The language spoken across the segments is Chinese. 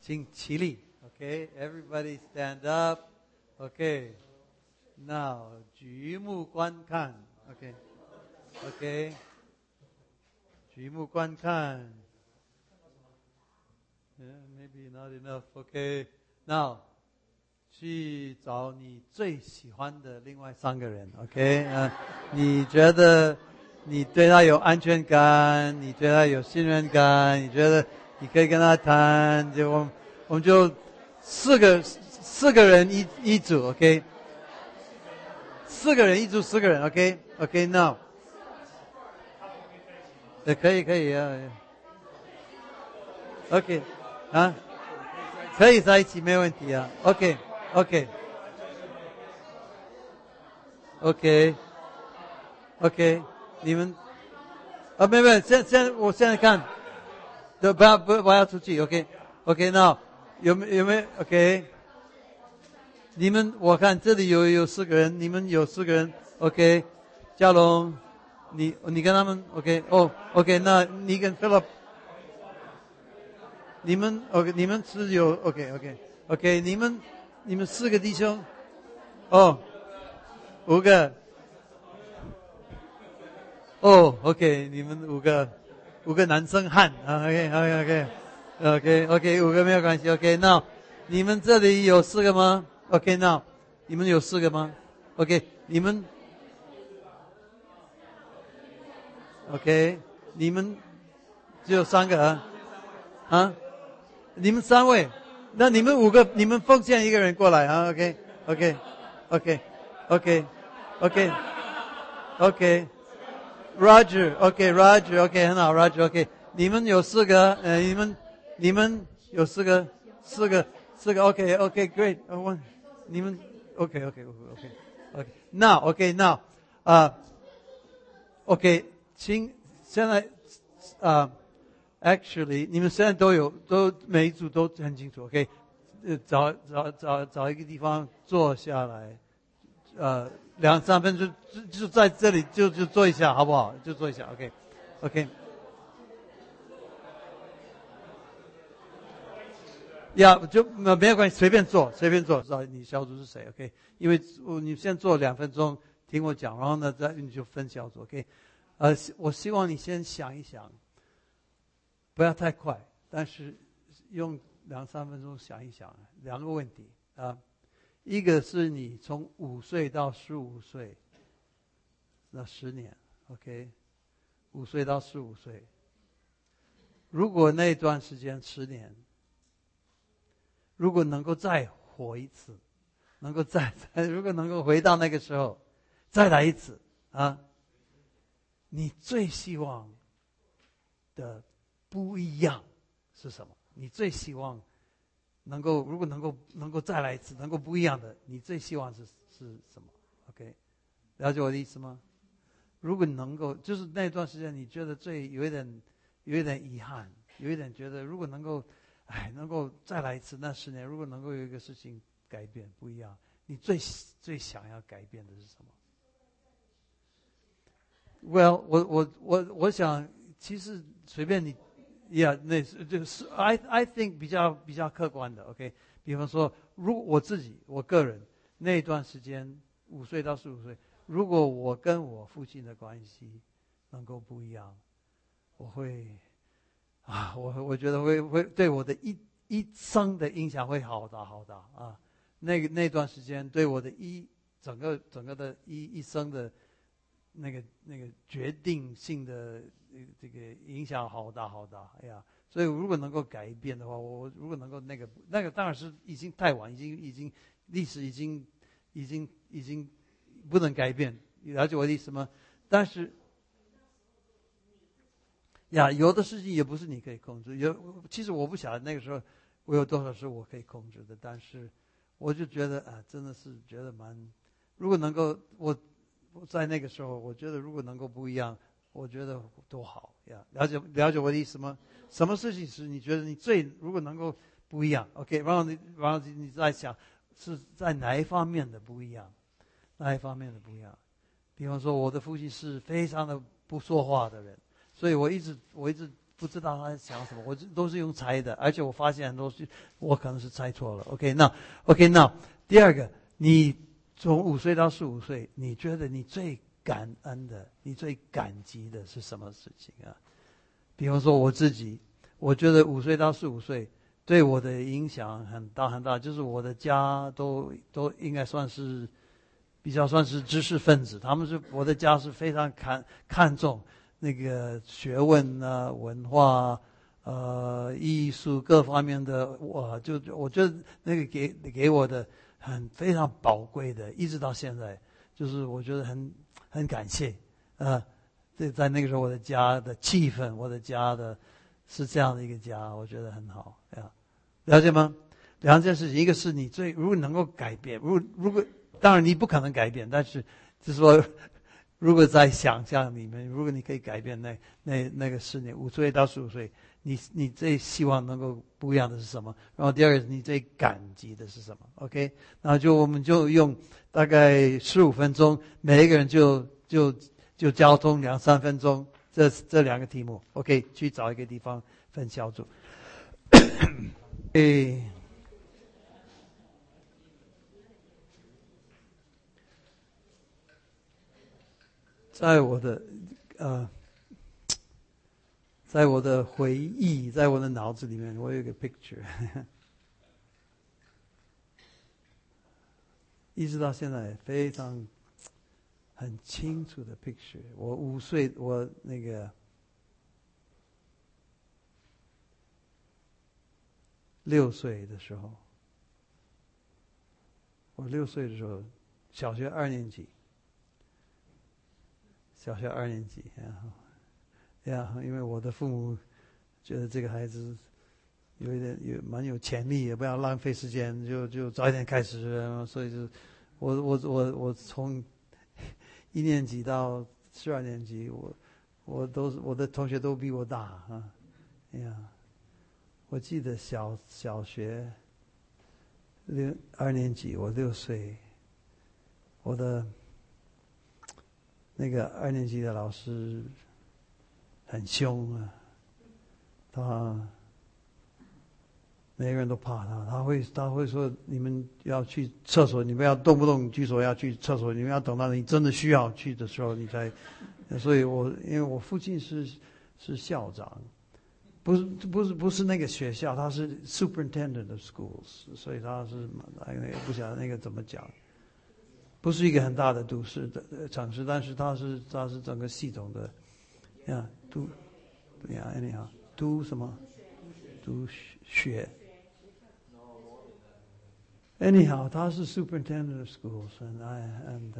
请起立。Okay, everybody stand up. Okay, now 举目观看。Okay, 举目观看。Maybe not enough. Okay, now 去找你最喜欢的另外3个人。Okay, 你觉得你对他有安全感，你对他有信任感，你觉得你可以跟他谈，就我们就四个人一组。OK， 4个人一组，4个人。OK, now 可以啊。OK 啊，可以在一起没问题啊。OK， 你们没，我现在看，不要出去。OK, now 有没有 OK？ 你们我看这里有4个人，你们有4个人。OK， 嘉龙，你跟他们 OK， 那你跟 Philip， 你们 OK， 你们是有 OK， 你们4个弟兄，5个OK， 你们5个男生汉OK， 5个没有关系。OK， now 你们这里有4个吗？OK， now 你们有4个吗 ？OK， 你们 OK， 你们只有3个啊？你们3位，那你们5个，你们奉献1个人过来啊 ？OK， Roger OK， 很好 Roger OK， 你们有4个，你们有4个OK great， 你们 OK now OK， 请现在actually 你们现在都每一组都很清楚。OK， 找一个地方坐下来，2-3分钟就在这里就坐一下好不好？就坐一下。OK， 就没有关系，随便坐，知道你小组是谁。OK， 因为你先坐2分钟听我讲，然后呢再你就分小组。OK， 我希望你先想一想，不要太快，但是用2-3分钟想一想2个问题啊。一个是你从5岁到15岁那10年 OK， 5岁到15岁，如果那段时间10年，如果能够再活一次，如果能够回到那个时候再来一次啊，你最希望的不一样是什么？你最希望如果能够再来一次，能够不一样的，你最希望是什么 ？OK， 了解我的意思吗？如果能够，就是那段时间你觉得有一点遗憾，有一点觉得如果能够再来一次那10年，如果能够有一个事情改变不一样，你最想要改变的是什么 ？Well， 我想其实随便你。那就是 I think 比较客观的 OK， 比方说，如果我个人那段时间5岁到15岁，如果我跟我父亲的关系能够不一样，我会我觉得会对我的一生的影响会好大啊。那段时间对我的整个的一生的那个决定性的这个影响好大哎呀！所以如果能够改变的话，我如果能够那个当然是已经太晚，已经历史已经不能改变，了解我的意思吗？但是有的事情也不是你可以控制，其实我不晓得那个时候我有多少是我可以控制的，但是我就觉得真的是觉得如果能够我在那个时候，我觉得如果能够不一样，我觉得多好呀！了解我的意思吗？什么事情是你觉得你如果能够不一样 ？OK， 然后你再想是在哪一方面的不一样？比方说，我的父亲是非常的不说话的人，所以我一直不知道他在想什么，我都是用猜的，而且我发现很多我可能是猜错了。OK， 那第二个，你从5岁到15岁，你觉得你最感恩的、你最感激的是什么事情啊？比方说我自己，我觉得5岁到15岁对我的影响很大很大，就是我的家都应该算是比较算是知识分子，我的家是非常看重那个学问啊、文化艺术各方面的，我觉得那个给我的非常宝贵的，一直到现在，就是我觉得很感谢在那个时候我的家的气氛，我的家的是这样的一个家，我觉得很好呀。了解吗？两件事情，一个是你如果能够改变，如果当然你不可能改变，但是就是说，如果在想象里面，如果你可以改变那个10年，5岁到15岁，你最希望能够不一样的是什么？然后第二个你最感激的是什么 ？OK， 然后我们就用大概15分钟，每一个人就交通2-3分钟，这两个题目 ，OK， 去找一个地方分小组。在我的回忆，在我的脑子里面，我有一个 picture， 一直到现在非常很清楚的 picture。我5岁，我那个6岁的时候，我6岁的时候，小学2年级。因为我的父母觉得这个孩子蛮有潜力，也不要浪费时间，就早一点开始，所以就我从1年级到12年级，我的同学都比我大啊，我记得小学2年级，我6岁，我的那个2年级的老师很凶啊，他每个人都怕他，他会说你们要去厕所，你们要动不动举手要去厕所，你们要等到你真的需要去的时候你才。所以因为我父亲是校长，不是那个学校，他是 superintendent of schools， 所以他是不晓得那个怎么讲。不是一个很大的都市的城市，但是它是整个系统的anyhow， 都什么都学 anyhow， 他是 superintendent of schools and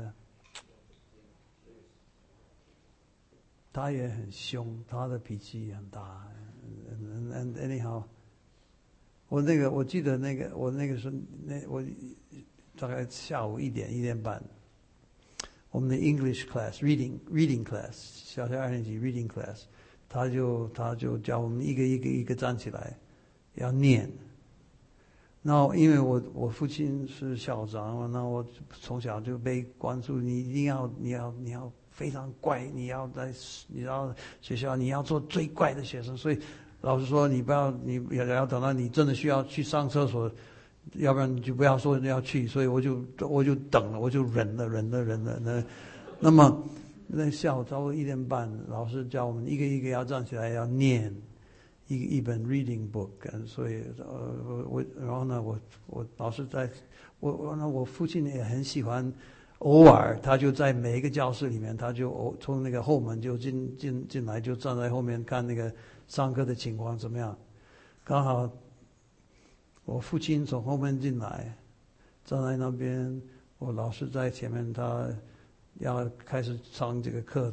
他也很凶，他的脾气也很大 and anyhow， 我记得我那个时候我大概下午1点半，我们的 English class reading class 小学2年级 reading class， 他就叫我们一个站起来要念。那因为我父亲是校长，那我从小就被关注，你一定要非常乖，你要学校你要做最乖的学生，所以老师说你要等到你真的需要去上厕所，要不然你就不要说你要去，所以我就等了，我就忍了。那么那下午差不多1点半，老师叫我们一个要站起来要念一本 reading book， 所以然后呢我老师我父亲也很喜欢，偶尔他就在每一个教室里面，他就从那个后门就进来，就站在后面看那个上课的情况怎么样。刚好我父亲从后门进来，站在那边，我老师在前面，他要开始上这个课，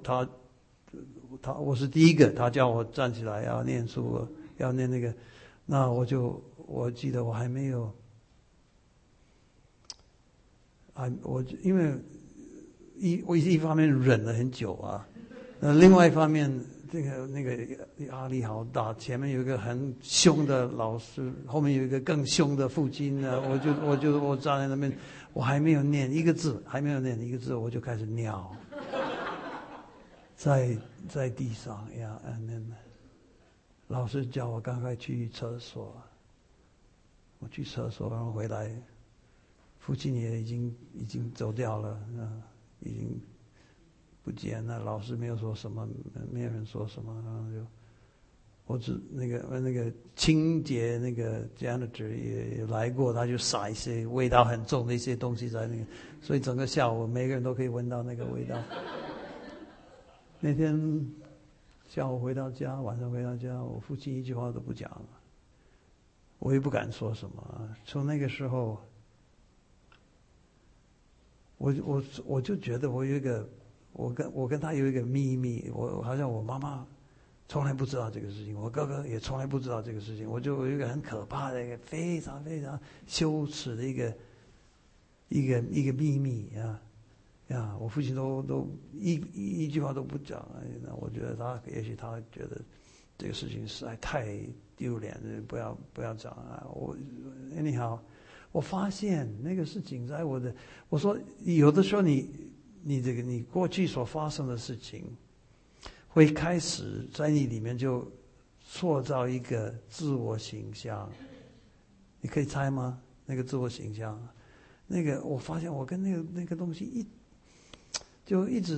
我是第一个，他叫我站起来要念书，要念那个，那我记得我还没有，因为我一方面忍了很久啊，另外一方面那个压力好大，前面有一个很凶的老师，后面有一个更凶的父亲呢，我站在那边，我还没有念一个字，我就开始尿。在地上呀， 老师叫我赶快去厕所，我去厕所，然后回来，父亲也已经走掉了，已经不见了。老师没有说什么，没有人说什么，然后就我只那个清洁那个 janitor 也来过，他就撒一些味道很重的一些东西在那个，所以整个下午每个人都可以闻到那个味道。那天下午回到家，晚上回到家，我父亲一句话都不讲了，我也不敢说什么。从那个时候，我就觉得我有一个，我跟他有一个秘密，我好像我妈妈从来不知道这个事情，我哥哥也从来不知道这个事情，我就有一个很可怕的一个非常非常羞耻的一个秘密呀，我父亲都一句话都不讲，那我觉得也许他觉得这个事情实在太丢脸了，不要讲啊。anyhow， 我发现那个事情在我说有的时候你过去所发生的事情，会开始在你里面就塑造一个自我形象，你可以猜吗？那个自我形象，那个我发现我跟那个东西一直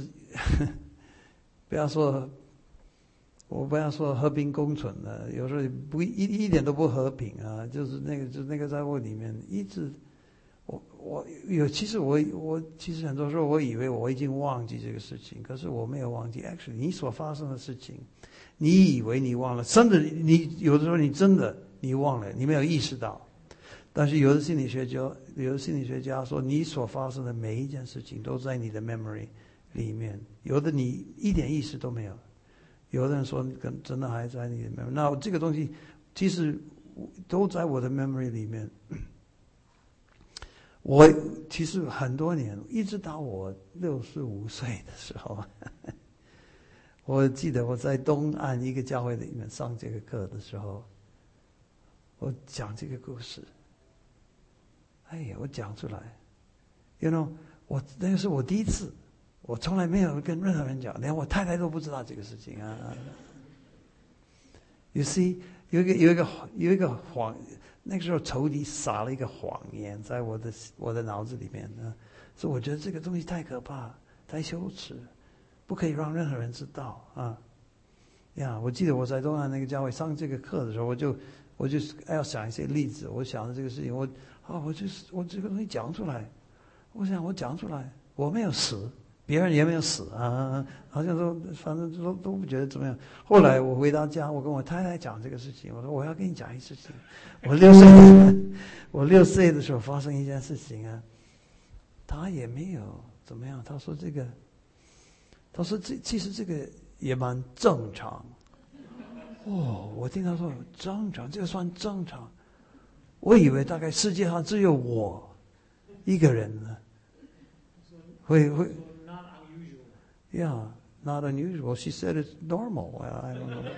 我不要说和平共存了，有时候一点都不和平啊，就是那个在我里面一直，其实很多时候我以为我已经忘记这个事情，可是我没有忘记。actually， 你所发生的事情，你以为你忘了，甚至你有的时候你忘了，你没有意识到。但是有的心理学家说，你所发生的每一件事情都在你的 memory 里面，有的你一点意识都没有，有的人说真的还在你的 memory。那这个东西其实都在我的 memory 里面。我其实很多年，一直到我65岁的时候，我记得我在东岸一个教会里面上这个课的时候，我讲这个故事。哎呀，我讲出来 ，you know， 那个是我第一次，我从来没有跟任何人讲，连我太太都不知道这个事情啊。You see， 有一个谎，那个时候仇敌撒了一个谎言在我的脑子里面呢，所以我觉得这个东西太可怕，太羞耻，不可以让任何人知道啊。呀，我记得我在东岸那个教会上这个课的时候，我就要想一些例子，我想的这个事情，我这个东西讲出来，我想我讲出来，我没有死，别人也没有死啊，好像说反正都不觉得怎么样。后来我回到家，我跟我太太讲这个事情，我说我要跟你讲一事情，我6岁的时候发生一件事情啊，他也没有怎么样，他说其实这个也蛮正常。哦，我听他说正常，这个算正常。我以为大概世界上只有我一个人呢，会 not unusual. Yeah, not unusual. She said it's normal. I don't know.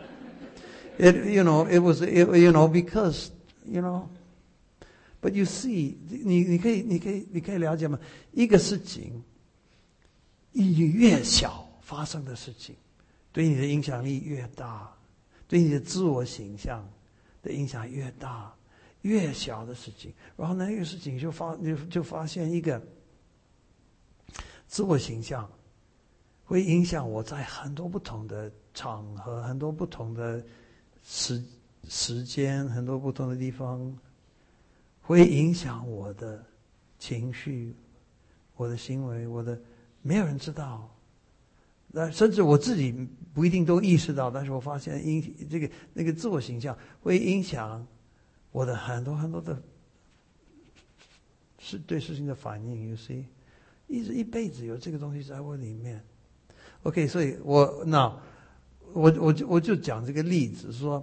It was because But you see， 你可以了解吗？一个事情，越小发生的事情，对你的影响力越大，对你的自我形象的影响越大。越小的事情，然后那个事情就发现一个自我形象会影响我在很多不同的场合、很多不同的时间、很多不同的地方，会影响我的情绪、我的行为、没有人知道，甚至我自己不一定都意识到，但是我发现那个自我形象会影响我的很多的对事情的反应。 You see， 一辈子有这个东西在我里面。 OK， 所以我就讲这个例子说，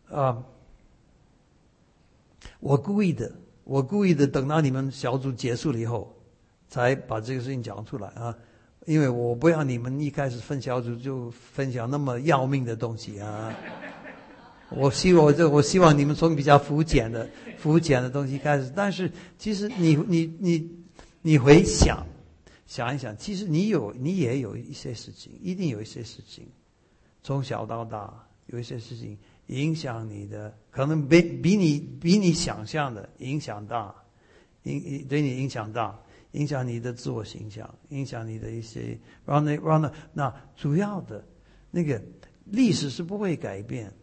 我故意的等到你们小组结束了以后才把这个事情讲出来啊，因为我不要你们一开始分小组就分享那么要命的东西啊。我希望你们从比较肤浅的东西开始，但是其实你回想一想，其实你也有一些事情，一定有一些事情，从小到大有一些事情影响你的，可能比你想象的影响大，对你影响大，影响你的自我形象，影响你的一些，然后呢，那主要的那个历史是不会改变。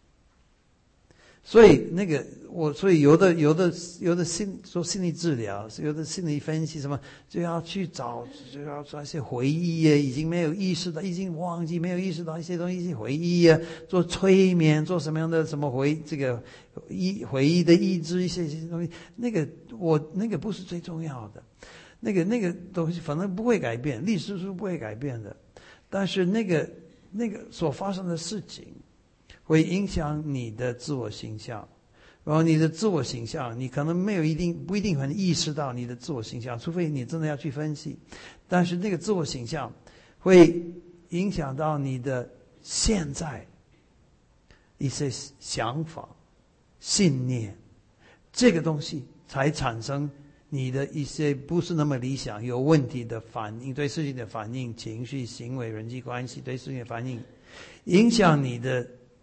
所以所以有的心理治疗，有的心理分析什么，就要去找一些回忆啊，已经没有意识到，已经忘记，没有意识到一些东西回忆啊，做催眠，做什么样的什么回忆的抑制一些东西，那个不是最重要的，那个东西反正不会改变，历史是不会改变的，但是那个所发生的事情会影响你的自我形象，然后你的自我形象，你可能不一定很意识到你的自我形象，除非你真的要去分析。但是那个自我形象会影响到你的现在一些想法、信念，这个东西才产生你的一些不是那么理想、有问题的反应，对事情的反应、情绪、行为、人际关系对事情的反应，影响你的。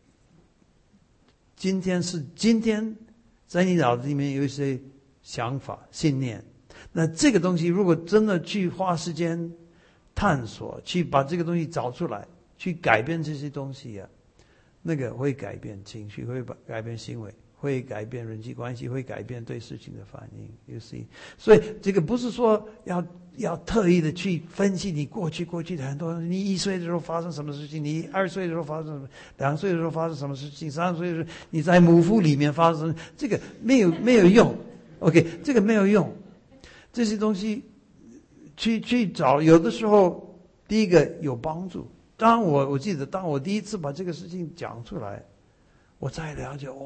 今天在你脑子里面有一些想法、信念，那这个东西如果真的去花时间探索，去把这个东西找出来，去改变这些东西啊，那个会改变情绪，会改变行为，会改变人际关系，会改变对事情的反应。You see， 所以这个不是说要特意的去分析你过去的很多，你1岁的时候发生什么事情，你2岁的时候发生什么，2岁的时候发生什么事情，3岁的时候你在母腹里面发生，这个没有用。OK， 这个没有用。这些东西去找，有的时候第一个有帮助。当我记得，当我第一次把这个事情讲出来，我才了解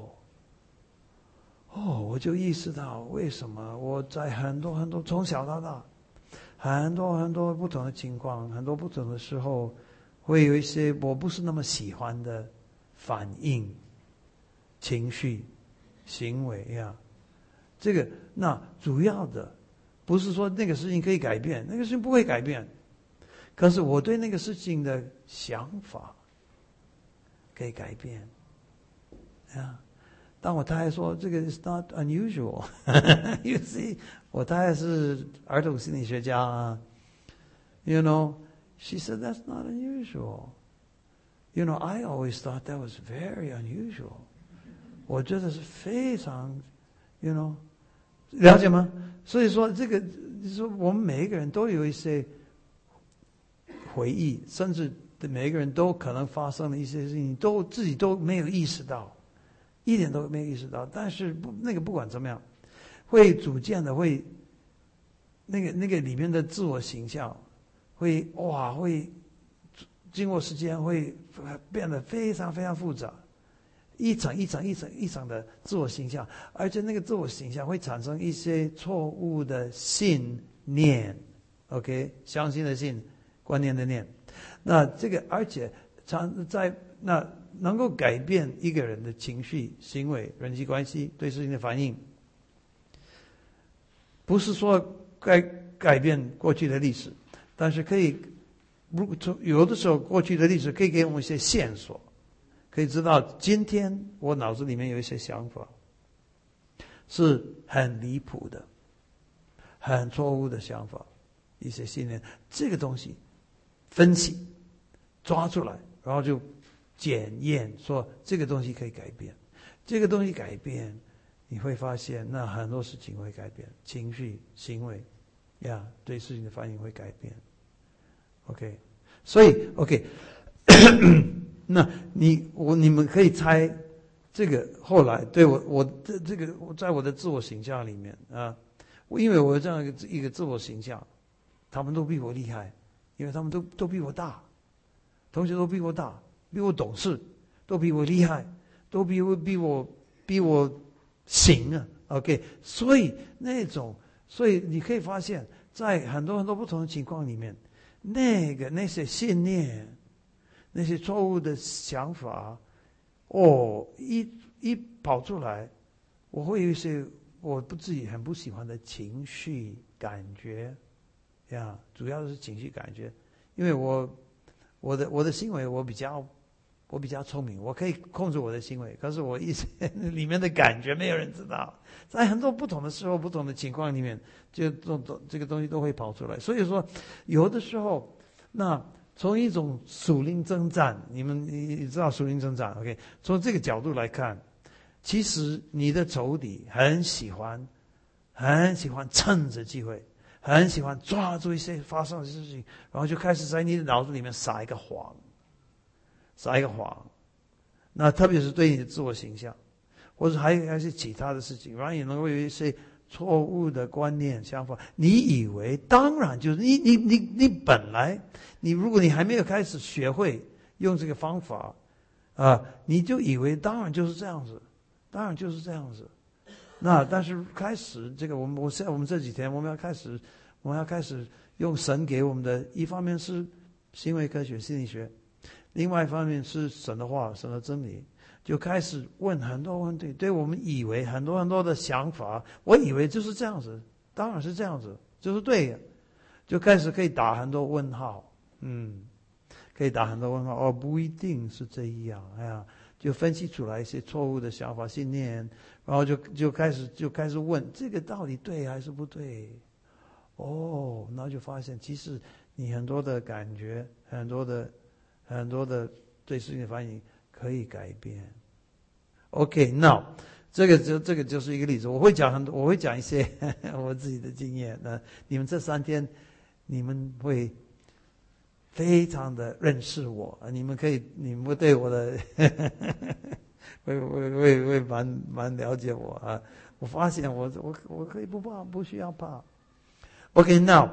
我就意识到为什么我在很多从小到大，很多不同的情况，很多不同的时候，会有一些我不是那么喜欢的反应、情绪、行为呀。这个那主要的不是说那个事情可以改变，那个事情不会改变，可是我对那个事情的想法可以改变呀。当我太太说这个 is not unusual， you see， 我太太是儿童心理学家啊 ，you know，she said that's not unusual。You know, I always thought that was very unusual。我觉得是非常 ，you know， 了解吗？所以说这个，说我们每一个人都有一些回忆，甚至每一个人都可能发生的一些事情，自己都没有意识到。一点都没有意识到，但是不管怎么样，会逐渐的会，那个里面的自我形象会经过时间会变得非常非常复杂，一层的自我形象，而且那个自我形象会产生一些错误的信念 ，OK， 相信的信，观念的念，那这个而且能够改变一个人的情绪、行为、人际关系对事情的反应，不是说改变过去的历史，但是可以，有的时候过去的历史可以给我们一些线索，可以知道今天我脑子里面有一些想法是很离谱的、很错误的想法，一些信念，这个东西分析抓出来，然后就检验说这个东西可以改变，这个东西改变，你会发现那很多事情会改变，情绪、行为呀，对事情的反应会改变。OK， 所以 OK， 那你们可以猜这个后来对我在我的自我形象里面啊，因为我有这样一个自我形象，他们都比我厉害，因为他们都比我大，同学都比我大。比我懂事，都比我厉害，都比我行啊 ，OK， 所以你可以发现，在很多不同的情况里面，那些信念，那些错误的想法，一跑出来，我会有一些我自己很不喜欢的情绪感觉呀，主要是情绪感觉，因为我的行为我比较我比较聪明，我可以控制我的行为，可是我一些里面的感觉没有人知道。在很多不同的时候、不同的情况里面，这个东西都会跑出来。所以说，有的时候，那从一种属灵征战，你知道属灵征战 ，OK？ 从这个角度来看，其实你的仇敌很喜欢趁着机会，很喜欢抓住一些发生的事情，然后就开始在你的脑子里面撒一个谎。那特别是对你的自我形象，或者还是其他的事情，让你能够有一些错误的观念想法。你以为当然就是你本来如果你还没有开始学会用这个方法你就以为当然就是这样子。那但是开始这个我们这几天我们要开始用神给我们的，一方面是行为科学心理学，另外一方面是神的话，神的真理，就开始问很多问题。对我们以为很多的想法，我以为就是这样子，当然是这样子，就是对的，就开始可以打很多问号，可以打很多问号，不一定是这样，就分析出来一些错误的想法信念，然后就开始问这个到底对还是不对？然后就发现其实你很多的感觉，很多的对事情的反应可以改变。OK， now 这个就是一个例子。我会讲一些我自己的经验。你们这3天，你们会非常的认识我，你们会对我的会蛮了解我啊。我发现我可以不怕，不需要怕。OK， now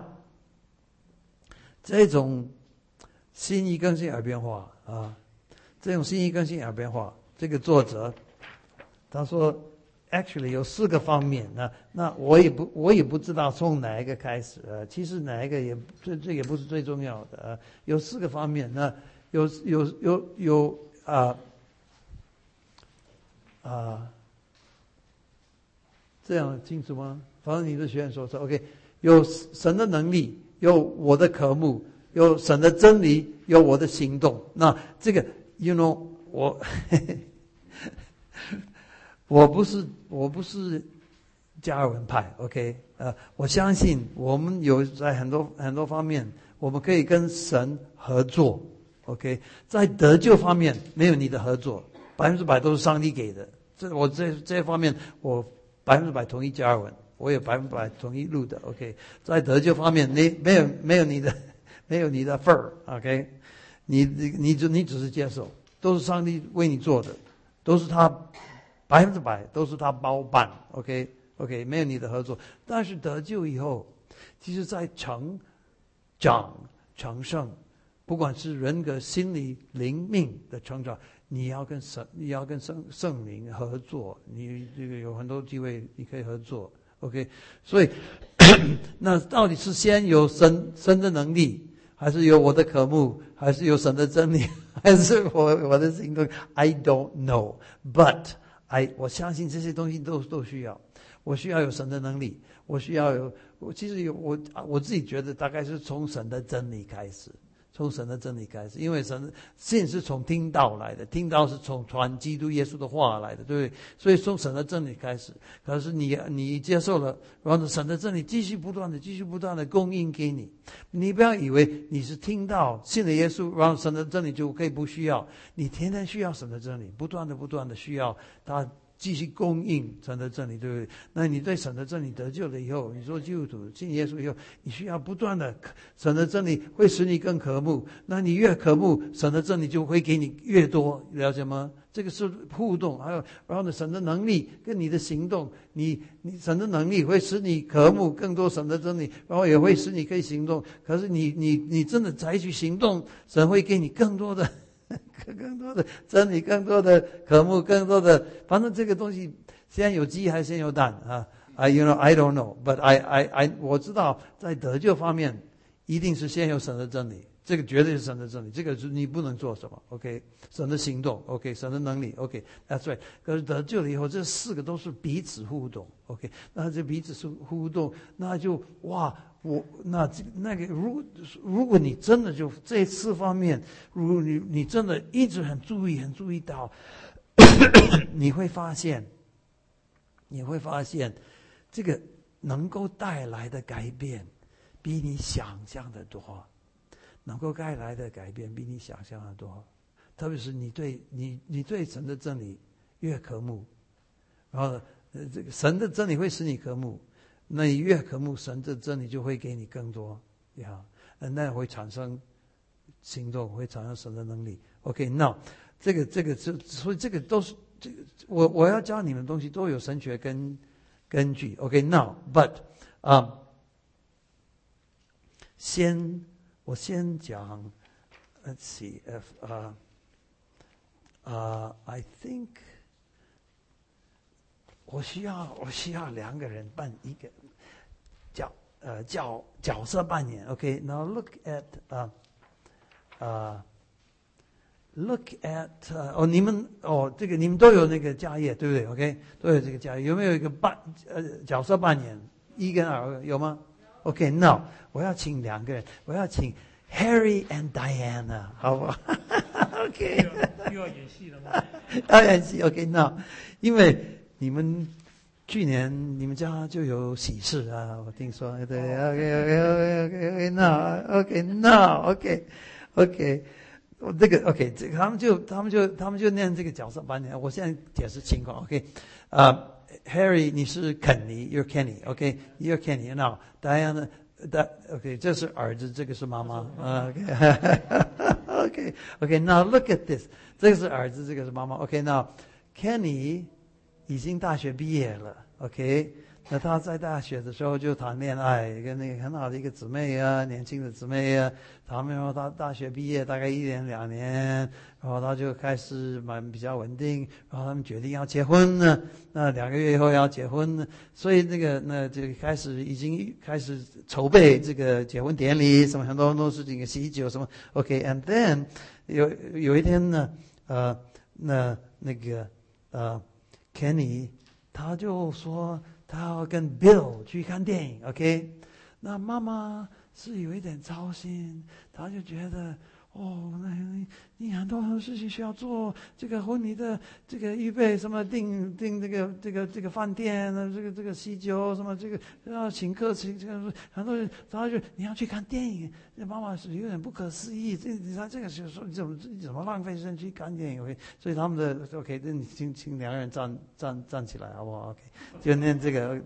这种心意更新而变化这种心意更新而变化，这个作者他说 actually 有4个方面。那我也不知道从哪一个开始其实哪一个这也不是最重要的有4个方面。那有这样清楚吗？反正你的学员说 OK， 有神的能力，有我的科目，有神的真理，有我的行动。那这个 you know 我不是加尔文派 OK 我相信我们有在很多方面我们可以跟神合作 OK， 在得救方面没有你的合作，100%都是上帝给的。这方面我100%同意加尔文，我也100%同意路的 OK。在得救方面没有你的份儿 OK， 你只是接受，都是上帝为你做的，都是他100%都是他包办 OK， 没有你的合作。但是得救以后，其实在成长成圣，不管是人格心理灵命的成长，你要跟圣灵合作，你这个有很多机会你可以合作 OK。 所以那到底是先有神的能力，还是有我的科目，还是有神的真理，还是我的行动？ I don't know， but我相信这些东西都需要。我需要有神的能力，我需要有其实我自己觉得大概是从神的真理开始，因为信是从听道来的，听道是从传基督耶稣的话来的，对不对？所以从神的真理开始。可是你接受了，然后神的真理继续不断的供应给你。你不要以为你是听到信了耶稣，然后神的真理就可以不需要，你天天需要神的真理，不断的需要他继续供应神的真理，对不对？那你对神的真理得救了以后，你做基督徒信耶稣以后，你需要不断的神的真理会使你更渴慕，那你越渴慕，神的真理就会给你越多，了解吗？这个是互动。还有然后呢，神的能力跟你的行动，你神的能力会使你渴慕更多神的真理，然后也会使你可以行动。可是你真的采取行动，神会给你更多的真理，更多的科目，更多的，反正这个东西先有鸡还是先有蛋you know I don't know， but I 我知道在得救方面一定是先有神的真理， 这个绝对是神的真理，这个是你不能做什么 ，OK？ 神的行动 ，OK？ 神的能力 ，OK？That's right。可是得救了以后，这4个都是彼此互动 ，OK？ 那这彼此互动，那就哇，如果你真的就这4方面，如果你真的一直很注意到，你会发现这个能够带来的改变比你想象的多。能够带来的改变比你想象的多，特别是你对神的真理越渴慕，然后这个神的真理会使你渴慕，那你越渴慕神的真理就会给你更多呀，那会产生行动，会产生神的能力。OK， 那这个所以这个都是这个我要教你们的东西都有神学根据。OK， now but 我先讲 ，Let's see if I think 我需要2个人扮一个角色扮演 ，OK？Now look at 你们这个你们都有那个家业对不对 ？OK， 都有这个家业，有没有一个角色扮演1跟2有吗？OK，now 我要请2个人，我要请 Harry and Diana， 好不好？OK， 又要演戏了吗？ 要演戏 OK，now 因为你们去年你们家就有喜事啊，我听说对 OK， 这个 OK， 这个他们就念这个角色扮演，我现在解释情况 OK，Harry， 你是肯尼 ，You're Kenny，OK，You're Kenny。Now Diana， OK， 这是儿子，这个是妈妈。OK，Now look at this， 这个是儿子，这个是妈妈。OK，Now Kenny 已经大学毕业了。OK， 那他在大学的时候就谈恋爱，跟那个很好的一个姊妹啊，年轻的姊妹啊，谈然后他大学毕业大概1年2年。然后他就开始比较稳定，然后他们决定要结婚呢，那2个月以后要结婚呢，所以那就已经开始筹备这个结婚典礼，什么很多事情，喜酒什么 ，OK，and then 有一天呢，Kenny 他就说他要跟 Bill 去看电影 ，OK， 那妈妈是有一点操心，他就觉得。那你很多事情需要做，这个婚礼的这个预备什么订这个饭店这个喜酒什么这个要请客请这个很多人，然后就你要去看电影，那妈妈是有点不可思议，这个时候你怎么浪费时间去看电影 ？OK， 所以他们的 OK， 那你请2个人站起来好不好 ？OK， 就念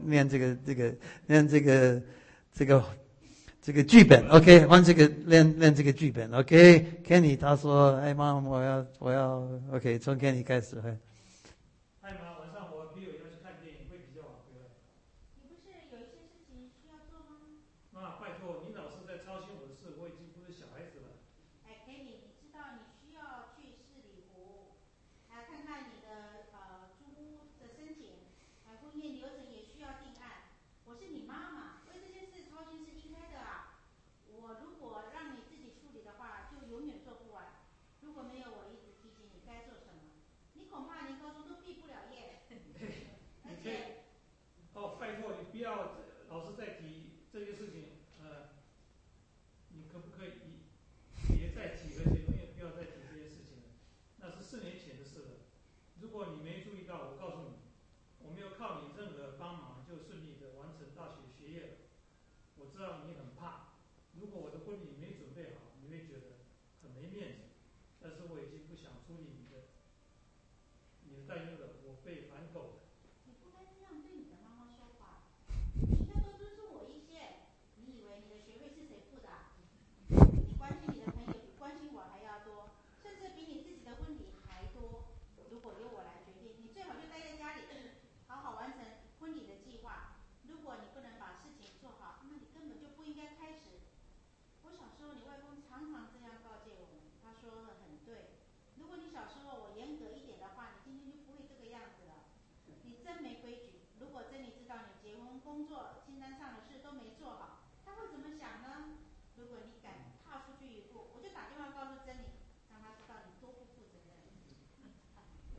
这个剧本 ，OK， 玩这个练这个剧本 ，OK。Kenny 他说：“哎妈，我要 OK， 从 Kenny 开始。” 哎妈，晚上我Bill要去看电影，会比较晚回来。 你不是有一些事情需要做吗？ 妈，拜托你老是在操心我的事，我已经不是小孩子了。 哎，Kenny，你知道你需要去市里湖，还看看你的租屋的申请，婚宴流程也需要定案。我是你妈妈，为这件事操心是应该的啊。我如果让你自己处理的话，就永远做不完。如果没有我一直提醒你该做什么，你恐怕连高中都毕不了业。而且， 拜托你不要老是在提这些事情，你可不可以别再提，而且永远不要再提这些事情了？那是4年前的事了。如果你没注意到，我告诉你，我没有靠你任何帮忙就顺利的完成大学学业了。我知道你很怕，如果我的婚礼没准备好，你会觉得很没面子。但是我已经不想处理你的担忧了，我被反狗了。 你不该这样对你的妈妈说话，你应该多尊重我一些。你以为你的学费是谁付的啊？你关心你的朋友比关心我还要多，甚至比你自己的婚礼还多。如果由我来决定，你最好就待在家里，好好完成婚礼的计划。如果你不能把事情做好，那你根本就不应该开始。我小时候，你外公常常这样告诫我们，他说的很对。如果你小时候我严格一点的话，你今天就不会这个样子了。你真没规矩。如果珍妮知道你结婚、工作清单上的事都没做好，她会怎么想呢？如果你敢踏出去一步，我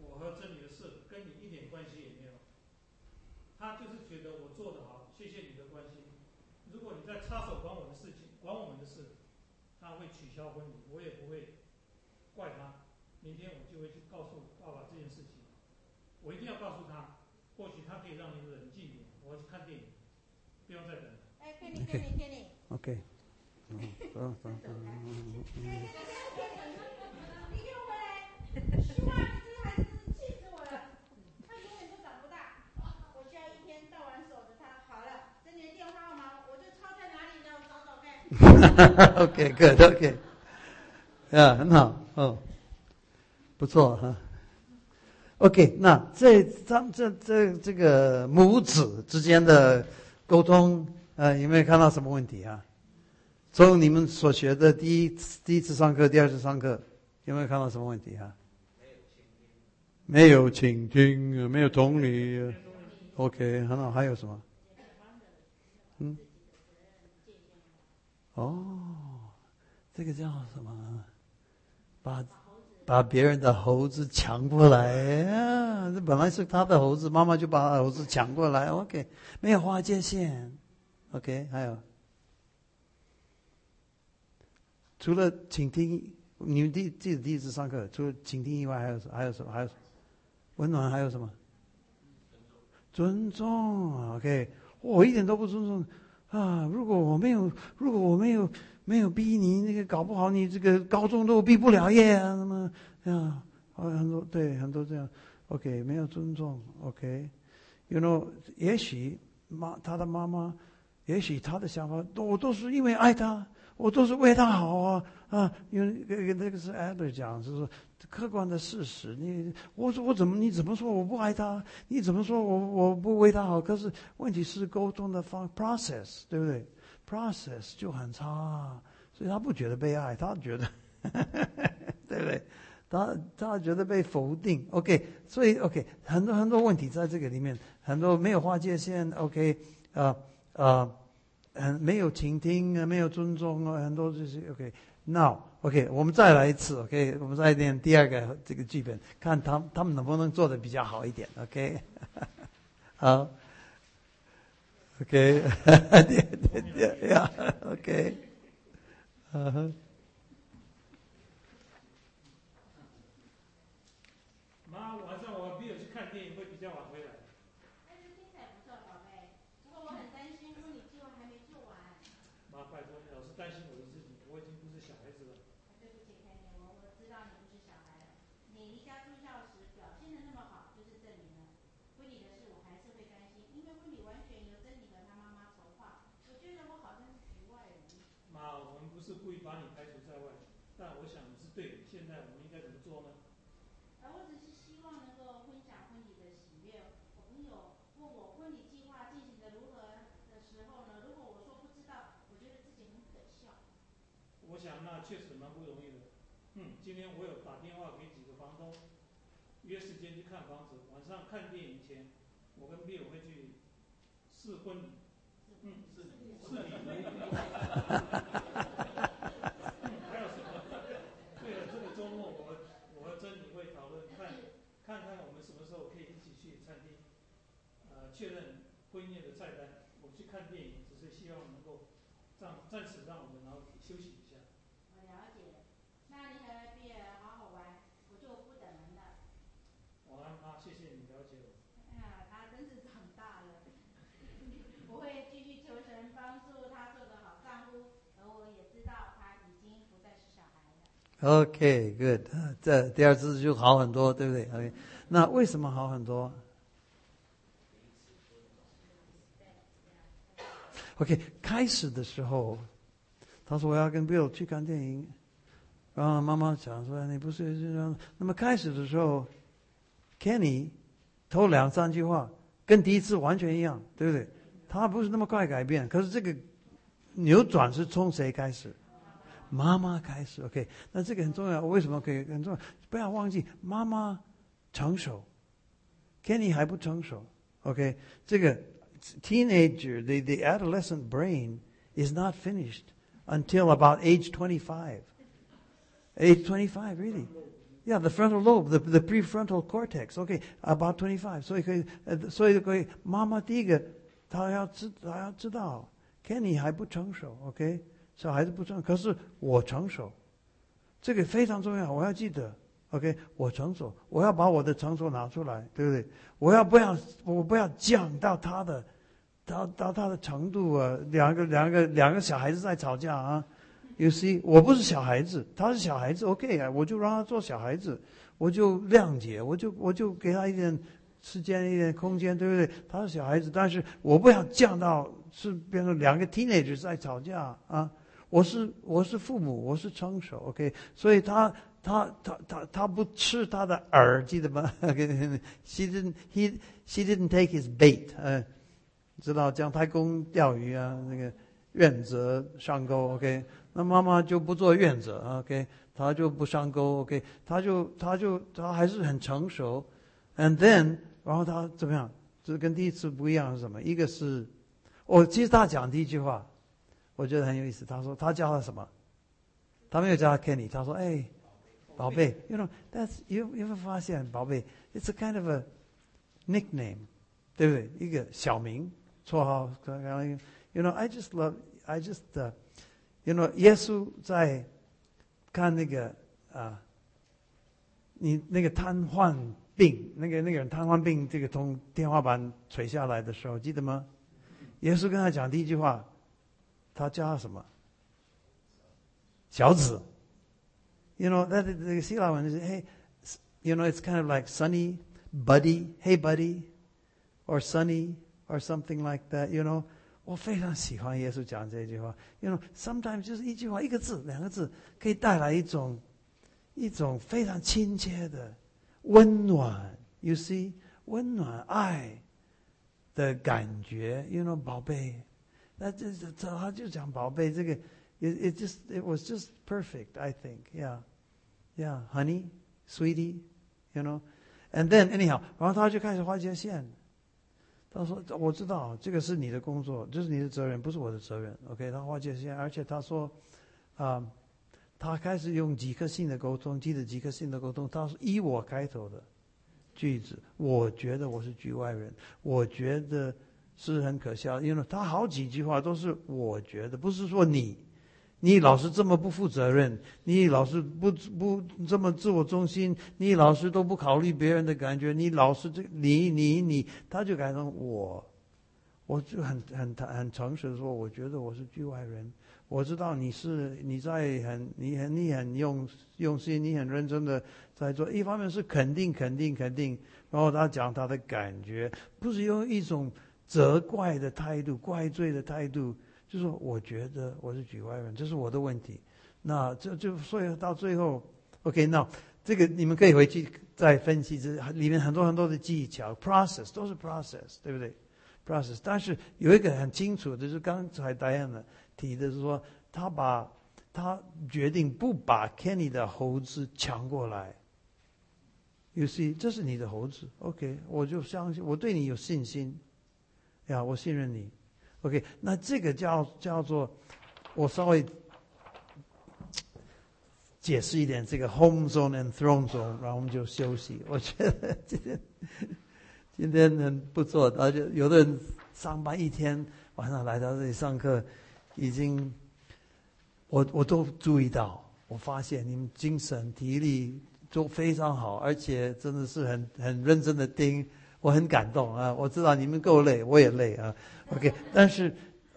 我和真理的事跟你一点关系也没有。他就是觉得我做得好，谢谢你的关心。如果你再插手管我的事情，管我们的事，他会取消婚礼，我也不会怪他。明天我就会去告诉爸爸这件事情，我一定要告诉他。或许他可以让你冷静一点，我要去看电影，不用再等了。 哎，Kenny， OK。 你给我回来！希望你这个孩子真是气死我了，他永远都长不大。我需要一天到晚守着他。好了，这你的电话号码我就抄在哪里了，我找找看。 OK good OK， 很好哦，不错哈。OK， 那这个母子之间的沟通，有没有看到什么问题啊？从你们所学的第一次上课、第二次上课，有没有看到什么问题啊？没有倾听，没有同理。OK， 很好。还有什么？这个叫什么？把别人的猴子抢过来呀！这本来是他的猴子，妈妈就把他的猴子抢过来。OK， 没有划界限。OK， 还有。除了倾听，你们第一次上课，除了倾听以外，还有什么？温暖还有什么？尊重。OK， 我一点都不尊重啊！如果我没有逼你，那个搞不好你这个高中都毕不了业啊！那么啊，很多这样。OK， 没有尊重。OK，you know， 也许他的妈妈，也许他的想法，我都是因为爱他。我都是为他好啊！因为那个是 Adler 讲，是说客观的事实。你怎么说我不爱他？你怎么说我不为他好？可是问题是沟通的process， 对不对 ？process 就很差，所以他不觉得被爱，他觉得对不对？他觉得被否定。OK， 所以 OK 很多问题在这个里面，很多没有划界限。OK，没有倾听，没有尊重，很多这些。OK， 我们再来一次。OK， 我们再念第二个这个剧本，看他们能不能做得比较好一点。OK， 好。OK， OK， 妈，晚上我没有去看电影，会比较晚回来。 听起来不错，宝贝。不过我很担心婚礼计划还没做完。 妈，拜托，老是担心我的事情，我已经不是小孩子了。 对不起，Kenny，我知道你不是小孩了。你离家住校时表现得那么好，就是证明了。婚礼的事我还是会担心，因为婚礼完全由真理和他妈妈筹划。我觉得我好像是局外人。 妈，我们不是故意把你排除在外，但我想你是对的。现在我们应该怎么做呢？ 我只是希望能够分享婚礼的喜悦。我朋友问我婚礼计划进行的如何的时候呢，如果我说不知道，我觉得自己很可笑。 我想那确实蛮不容易的。今天我有打电话给几个房东，约时间去看房子。晚上看电影前，我跟 Bill 会去试婚礼。试礼。还有什么？对了，这个周末我和珍妮会讨论，看看我们什么时候可以一起去餐厅，确认婚宴的菜单。我去看电影，只是希望能够暂时让我们然后休息一下。 我了解。那你和比尔好好玩，我就不等人了。 晚安，妈，谢谢你了解我。 他真是长大了。我会继续求神帮助他做个好丈夫，而我也知道他已经不再是小孩了。 OK good， 这第二次就好很多，对不对 ？OK， 那为什么好很多？OK， 开始的时候，他说我要跟 Bill 去看电影，然后妈妈讲说你不是这样。那么开始的时候 ，Kenny 头2-3句话跟第一次完全一样，对不对？他不是那么快改变，可是这个扭转是从谁开始？妈妈开始。OK， 那这个很重要。为什么可以很重要？不要忘记妈妈成熟 ，Kenny 还不成熟。OK， 这个 teenager the adolescent brain is not finished until about age 25. Age 25 really Yeah, the frontal lobe, the prefrontal cortex. Okay, about 25.所以可以，妈妈第一个，她要知道 ，Kenny 还不成熟。OK， 小孩子不成熟，可是我成熟，这个非常重要，我要记得。OK， 我成熟，我要把我的成熟拿出来，对不对？我不要降到他的程度啊！两个小孩子在吵架啊。You see， 我不是小孩子，他是小孩子 ，OK 啊，我就让他做小孩子，我就谅解，我就给他一点时间、一点空间，对不对？他是小孩子，但是我不要降到是变成两个 teenagers 在吵架啊！我是父母，我是成熟 ，OK， 所以他不吃他的饵，记得吗？She didn't take his bait， 知道姜太公钓鱼啊，那个愿者上钩 ，OK。那妈妈就不做愿者 ，OK， 她就不上钩 ，OK， 她还是很成熟 ，and then， 然后她怎么样？这跟第一次不一样是什么？一个是，其实她讲第一句话，我觉得很有意思。她说她叫他什么？她没有叫他 Kenny， 她说哎，宝贝 ，you know，that's you 有没有发现宝贝 ？It's a kind of a nickname， 对不对？一个小名绰号 ，you know，I just love。You know， 耶稣在看那个你那个瘫痪病，那个人瘫痪病，这个从天花板垂下来的时候，记得吗？耶稣跟他讲第一句话，他叫他什么？小子。You know， 那这个希腊文是 Hey，you know，it's kind of like Sonny, buddy, hey buddy, or Sonny, or something like that. You know。我非常喜欢耶稣讲这句话 ，You know, sometimes 就是一句话，一个字、两个字，可以带来一种非常亲切的温暖 ，You see， 温暖爱的感觉 ，You know， 宝贝，那他就讲宝贝，这个 it was just perfect, I think, yeah, honey, sweetie, you know, and then anyhow， 然后他就开始画界线。他说：“我知道这个是你的工作，这是你的责任，不是我的责任。”OK， 他划界线，而且他说，他开始用几颗星的沟通，记得几颗星的沟通。他说以我开头的句子，我觉得我是局外人，我觉得是很可笑，因为他好几句话都是我觉得，不是说你老是这么不负责任，你老是不这么自我中心，你老是都不考虑别人的感觉，你老是你，他就改成我就很诚实的说，我觉得我是局外人，我知道你很用心，你很认真的在做，一方面是肯定，然后他讲他的感觉，不是用一种责怪的态度、怪罪的态度。就是说，我觉得我是局外人，这是我的问题。那所以到最后 ，OK， 那这个你们可以回去再分析，这里面很多的技巧 ，process 都是 process， 对不对 ？process， 但是有一个很清楚的，就是刚才Diana提的是说，他决定不把 Kenny 的猴子抢过来。You see， 这是你的猴子 ，OK， 我就相信，我对你有信心，呀，我信任你。OK， 那这个叫做，我稍微解释一点这个 home zone and throne zone， 然后我们就休息。我觉得今天很不错，而且有的人上班一天，晚上来到这里上课，已经我都注意到，我发现你们精神体力都非常好，而且真的是很认真的听。我很感动啊！我知道你们够累，我也累啊。OK， 但是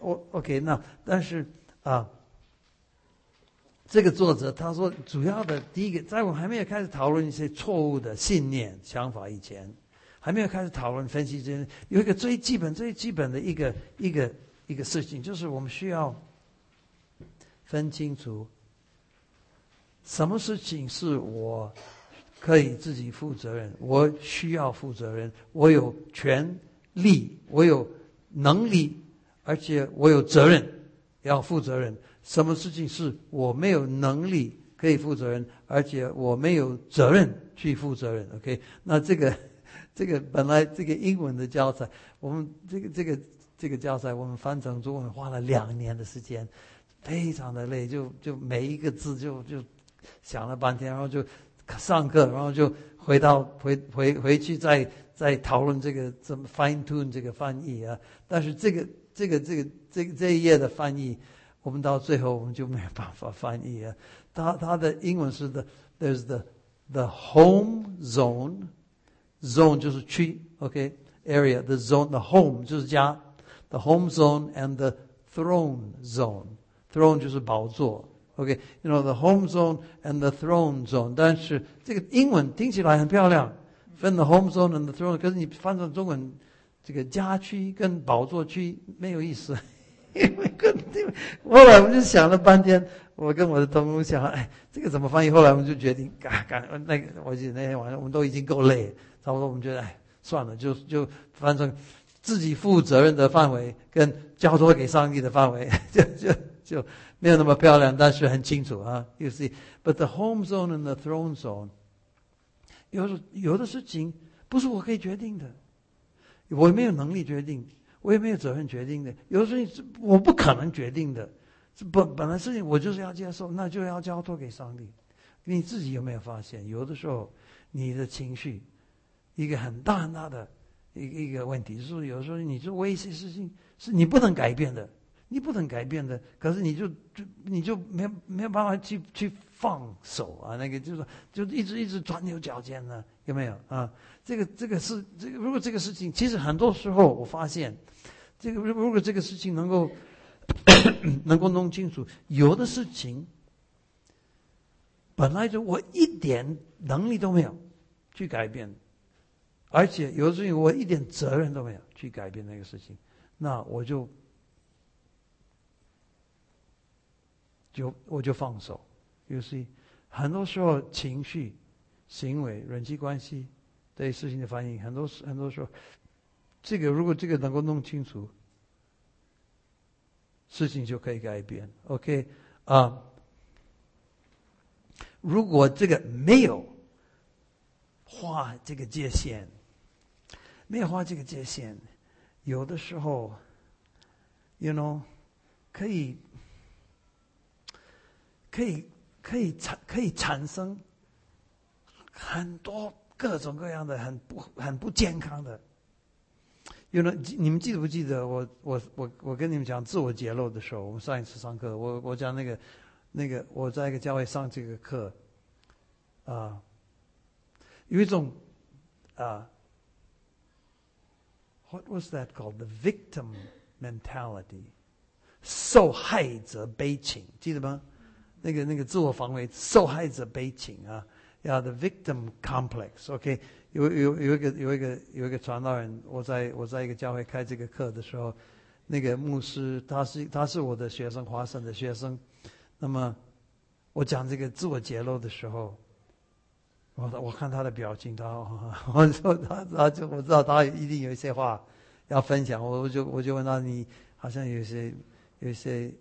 这个作者他说，主要的第一个，在我们还没有开始讨论一些错误的信念想法以前，还没有开始讨论分析之前，有一个最基本的一个事情，就是我们需要分清楚，什么事情是我可以自己负责任，我需要负责任，我有权利，我有能力，而且我有责任要负责任。什么事情是我没有能力可以负责任，而且我没有责任去负责任 ？OK， 那这个本来这个英文的教材，我们这个教材我们翻成中文花了2年的时间，非常的累，就每一个字就想了半天，然后就上课，然后就回去再讨论这个怎么 fine tune 这个翻译啊。但是这一页的翻译，我们到最后我们就没有办法翻译啊。它的英文是there's the home zone 就是区 ，OK area the zone the home 就是家 the home zone and the throne zone 就是宝座。Okay, you know the home zone and the throne zone. 但是这个英文听起来很漂亮，分 the home zone and the throne。可是你翻成中文，这个家区跟宝座区没有意思。后来我们就想了半天，我跟我的同工想，这个怎么翻译？后来我们就决定，我记得那天晚上我们都已经够累，差不多我们觉得，算了，就翻成自己负责任的范围跟交托给上帝的范围，就没有那么漂亮，但是很清楚啊。You see, but the home zone and the throne zone， 有的事情不是我可以决定的，我也没有能力决定，我也没有责任决定的。有的事情我不可能决定的，本来事情我就是要接受，那就要交托给上帝。你自己有没有发现，有的时候你的情绪一个很大很大的一个问题，就是有时候你做一些事情是你不能改变的。可是你就没有办法去放手啊，那个就一直钻牛角尖呢，有没有啊？这个是如果这个事情，其实很多时候我发现，如果这个事情能够弄清楚，有的事情本来就我一点能力都没有去改变，而且有的事情我一点责任都没有去改变那个事情，那我就放手。You see， 很多时候情绪、行为、人际关系对事情的反应，很多时候，如果这个能够弄清楚，事情就可以改变。OK 如果这个没有画这个界限，有的时候 ，you know， 可以产生很多各种各样的很不健康的。你们记不记得我跟你们讲自我揭露的时候，我们上一次上课，我讲那个我在一个教会上这个课有一种what was that called? The victim mentality， 受害者悲情，记得吗？那个自我防卫，受害者悲情啊，the victim complex。OK， 有一个传道人，我在一个教会开这个课的时候，那个牧师他是我的学生，华神的学生。那么我讲这个自我揭露的时候，我看他的表情，我知道他一定有一些话要分享，我就问他，你好像有一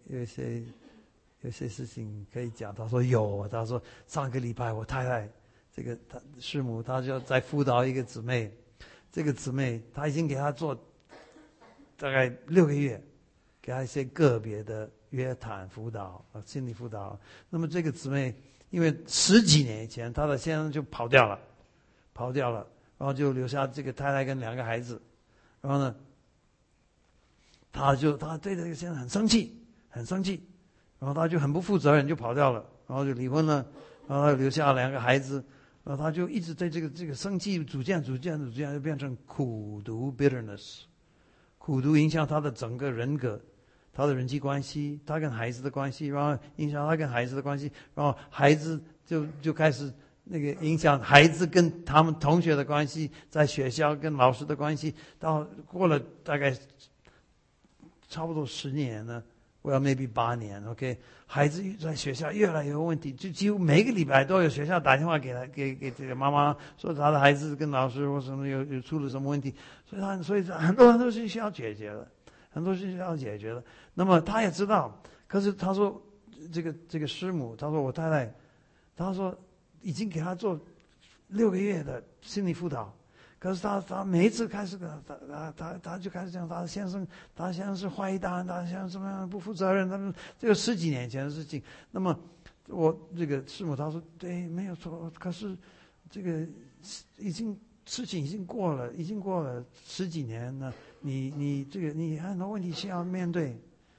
些事情可以讲。他说有，他说上个礼拜我太太这个师母，她就在辅导一个姊妹，这个姊妹她已经给她做大概6个月，给她一些个别的约谈辅导心理辅导。那么这个姊妹因为10几年以前她的先生就跑掉了，然后就留下这个太太跟2个孩子，然后呢她对这个先生很生气，然后他就很不负责任，就跑掉了，然后就离婚了，然后他留下2个孩子，然后他就一直对这个生气逐渐就变成苦毒 bitterness， 苦毒影响他的整个人格，他的人际关系，他跟孩子的关系，然后影响他跟孩子的关系，然后孩子就开始那个影响孩子跟他们同学的关系，在学校跟老师的关系，到过了大概差不多10年呢。maybe 8年 ，OK， 孩子在学校越来越有问题，就几乎每个礼拜都有学校打电话给这个妈妈，说他的孩子跟老师或什么有出了什么问题，所以很多事情需要解决的，那么他也知道，可是他说这个师母，他说我太太，他说已经给他做6个月的心理辅导。可是他每一次开始他就开始讲他先生是坏蛋，他先生怎么样不负责任，他们这个10几年前的事情。那么我这个师母她说对，没有错，可是这个事情已经过了10几年了，你这个你很多问题需要面对，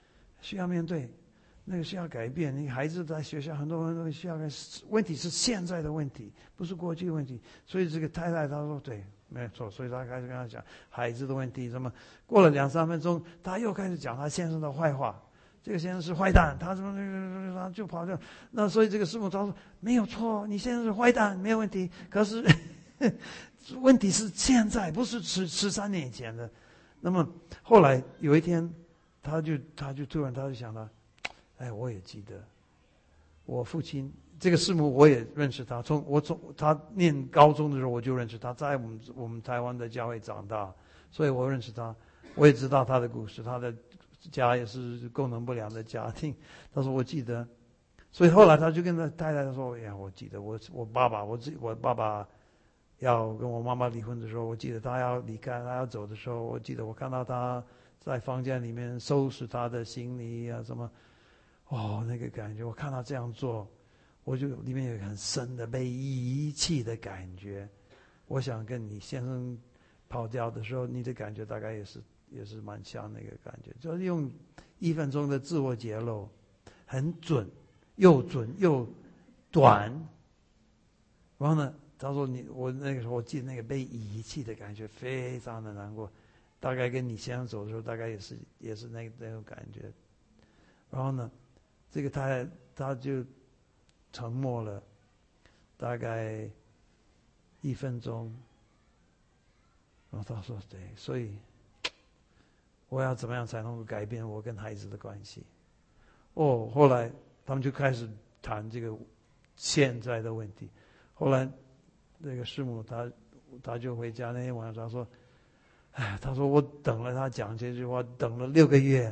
那个需要改变。你孩子在学校很多东西需要改，问题是现在的问题，不是过去的问题。所以这个太太她说对，没有错。所以她开始跟他讲孩子的问题，什么过了2-3分钟，她又开始讲她先生的坏话。这个先生是坏蛋，他怎么他就跑掉。那所以这个师母他说没有错，你先生是坏蛋，没有问题。可是问题是现在，不是13年以前的。那么后来有一天，他就突然他就想到，哎，我也记得我父亲这个师母，我也认识他。从他念高中的时候我就认识他，在我们台湾的教会长大，所以我认识他，我也知道他的故事，他的家也是功能不良的家庭。他说我记得，所以后来他就跟他太太说：“哎呀，我记得我爸爸要跟我妈妈离婚的时候，我记得他要离开，他要走的时候，我记得我看到他在房间里面收拾他的行李啊什么。哦，那个感觉，我看他这样做，我就里面有一个很深的被遗弃的感觉。我想跟你先生跑掉的时候，你的感觉大概也是蛮像那个感觉，就是用1分钟的自我揭露，很准又短。然后呢，他说我那个时候我记得那个被遗弃的感觉非常的难过，大概跟你先生走的时候，大概也是那种感觉。然后呢，这个他就沉默了，大概1分钟。然后他说对，所以我要怎么样才能够改变我跟孩子的关系？后来他们就开始谈这个现在的问题。后来那个师母他就回家，那天晚上说，哎，他说我等了他讲这句话，等了6个月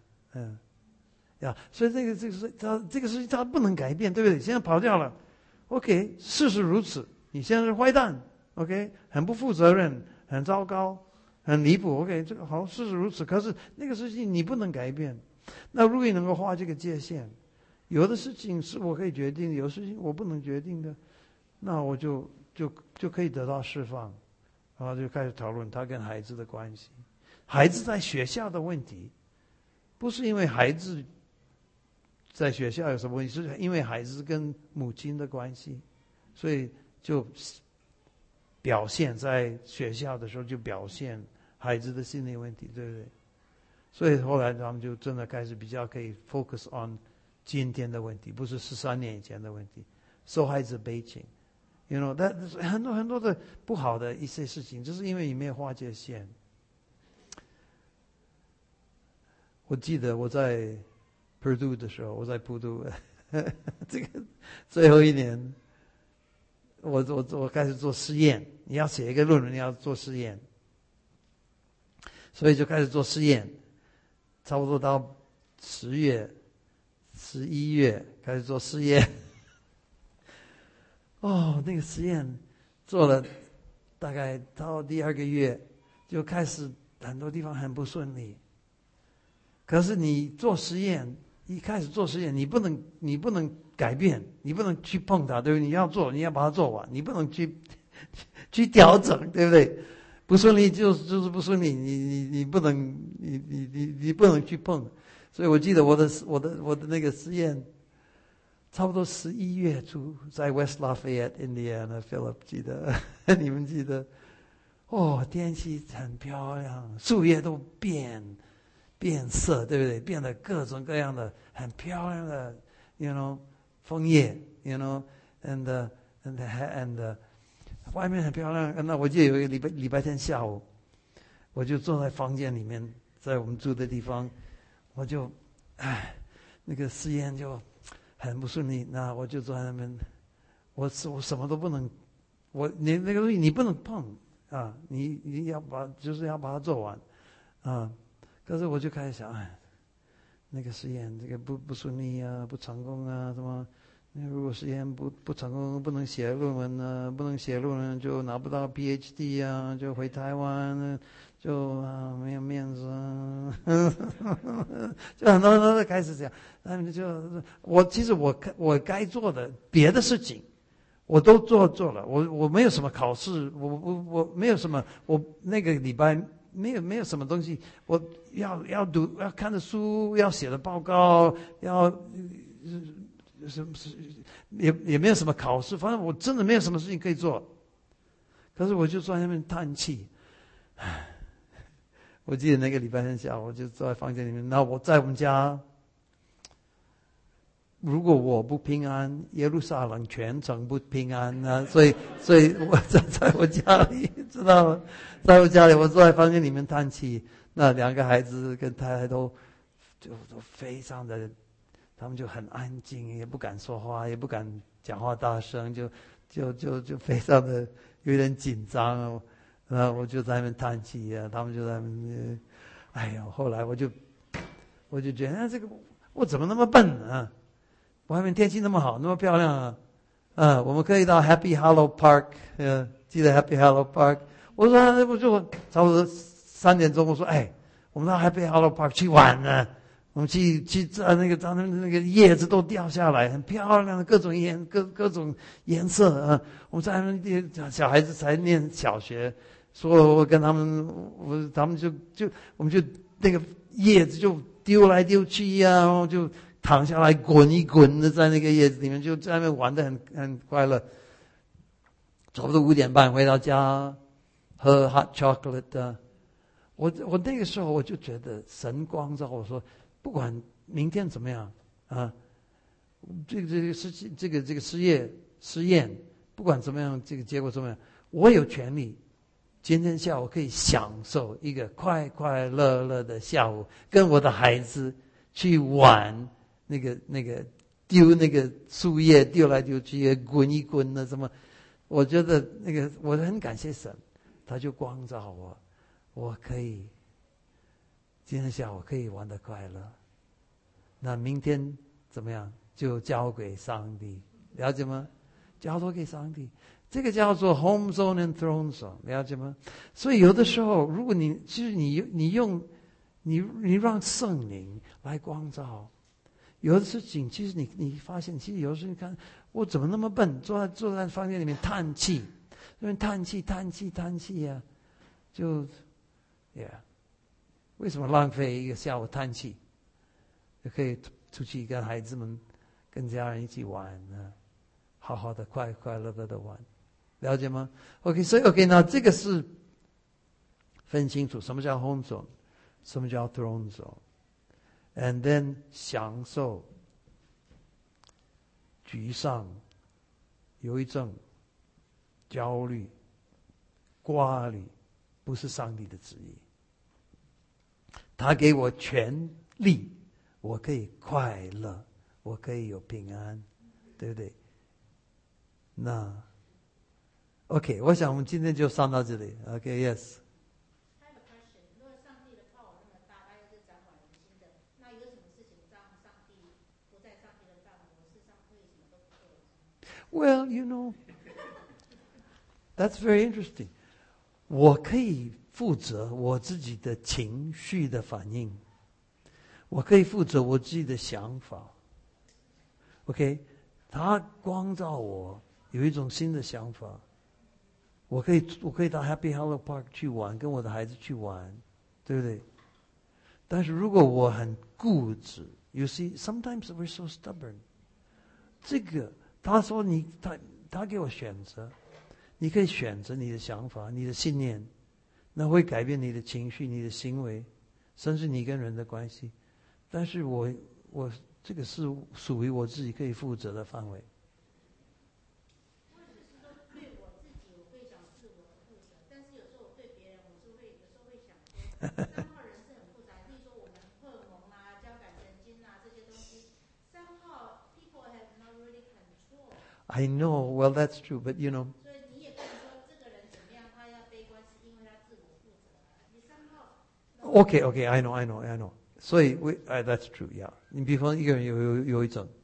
所以这个事情他不能改变，对不对？现在跑掉了 ，OK， 事实如此，你现在是坏蛋 ，OK， 很不负责任，很糟糕，很离谱 ，OK， 这个好，事实如此。可是那个事情你不能改变。那如果你能够画这个界限，有的事情是我可以决定的，有的事情我不能决定的，那我就可以得到释放。然后就开始讨论他跟孩子的关系，孩子在学校的问题，不是因为孩子在学校有什么问题，是因为孩子跟母亲的关系，所以就表现在学校的时候就表现孩子的心理问题，对不对？所以后来他们就真的开始比较可以 focus on 今天的问题，不是13年以前的问题。受害者悲情 ，you know， 但很多很多的不好的一些事情，就是因为你没有划界限。我记得我在 Purdue 的时候，我在普渡这个最后1年，我开始做实验。你要写一个论文，你要做实验，所以就开始做实验。差不多到10月、11月开始做实验。那个实验做了大概到第2个月，就开始很多地方很不顺利。可是你做实验，一开始做实验，你不能改变，你不能去碰它，对不对？你要把它做完，你不能去调整，对不对？不顺利就是不顺利，你不能去碰。所以我记得我的那个实验，差不多11月初在 West Lafayette Indiana Philip 记得你们记得？天气很漂亮，树叶都变色，对不对？变得各种各样的很漂亮的 ，you know， 枫叶 ，you know，and 外面很漂亮。那我记得有一个礼拜天下午，我就坐在房间里面，在我们住的地方，我就那个实验就很不顺利。那我就坐在那边，我什么都不能，你那个东西你不能碰啊，你要把它做完啊。可是我就开始想，那个实验这个不顺利啊，不成功啊，什么？如果实验不成功，不能写论文啊，不能写论文就拿不到 PhD 啊，就回台湾，就没有面子啊。 就很多人都开始这样。他们就其实我该做的别的事情，我都做了。我没有什么考试，我没有什么，我那个礼拜没有什么东西，我要读，要看的书，要写的报告，要什么也没有什么考试，反正我真的没有什么事情可以做。可是我就坐在那边叹气。我记得那个礼拜天下午，我就坐在房间里面。那我在我们家，如果我不平安，耶路撒冷全程不平安啊！所以我在我家里，知道吗？在我家里，我坐在房间里面叹气。那2个孩子跟太太都非常的，他们就很安静，也不敢说话，也不敢讲话大声，就非常的有点紧张。我就在那边叹气啊，他们就在那边，哎呀，后来我就觉得，这个我怎么那么笨啊？外面天气那么好，那么漂亮啊！我们可以到 Happy Hollow Park， 记得 Happy Hollow Park。我说，我就差不多3点钟，我说，我们到 Happy Hollow Park 去玩呢。我们去那个叶子都掉下来，很漂亮的各种颜色啊！我们在那边小孩子才念小学。说我跟他们，他们我们就那个叶子就丢来丢去呀，然后就躺下来滚一滚的在那个叶子里面，就在那边玩得很快乐。差不多5点半回到家，喝 hot chocolate 啊。我那个时候我就觉得神光照我说，不管明天怎么样啊，这个实验，不管怎么样，这个结果怎么样，我有权利。今天下午可以享受一个快快乐乐的下午，跟我的孩子去玩那个丢那个树叶丢来丢去，滚一滚的什么。我觉得那个我很感谢神，他就光照我可以今天下午可以玩得快乐。那明天怎么样就交给上帝，了解吗？交托给上帝。这个叫做 home zone and throne zone， 了解吗？所以有的时候，如果其实你让圣灵来光照，有的事情，其实你发现，其实有的时候你看我怎么那么笨，坐在房间里面叹气，因为叹气呀，为什么浪费一个下午叹气？就可以出去跟孩子们、跟家人一起玩啊，好好的、快快乐乐的玩。了解吗 ？OK， 所以 OK， 那这个是分清楚什么叫 home zone， 什么叫 throne zone，and then 享受、沮丧、忧郁症、焦虑、挂虑，不是上帝的旨意。他给我权利，我可以快乐，我可以有平安，对不对？那。OK， 我想我们今天就上到这里。OK，Yes。 I have a question。如果上帝的 power 那么大，他又是掌管人心的，那有什么事情让上帝不在上帝的范围？我事实上可以什么都不做。 Well, that's very interesting. 我可以负责我自己的情绪的反应，我可以负责我自己的想法。OK， 他光照我有一种新的想法。我可以到 Happy Hollow Park 去玩，跟我的孩子去玩，对不对？但是如果我很固执 ，You see, sometimes we're so stubborn。这个他说他给我选择，你可以选择你的想法、你的信念，那会改变你的情绪、你的行为，甚至你跟人的关系。但是我这个是属于我自己可以负责的范围。 三号人是很复杂，例如说我们荷尔蒙啊、交感神经啊这些东西，三号 people have not really control。 I know, well that's true, but 所以你也不能说这个人怎么样，他要悲观是因为他自我负责啊。你三号。 Okay, I know. 所以that's true, yeah。你比方一个人有一种，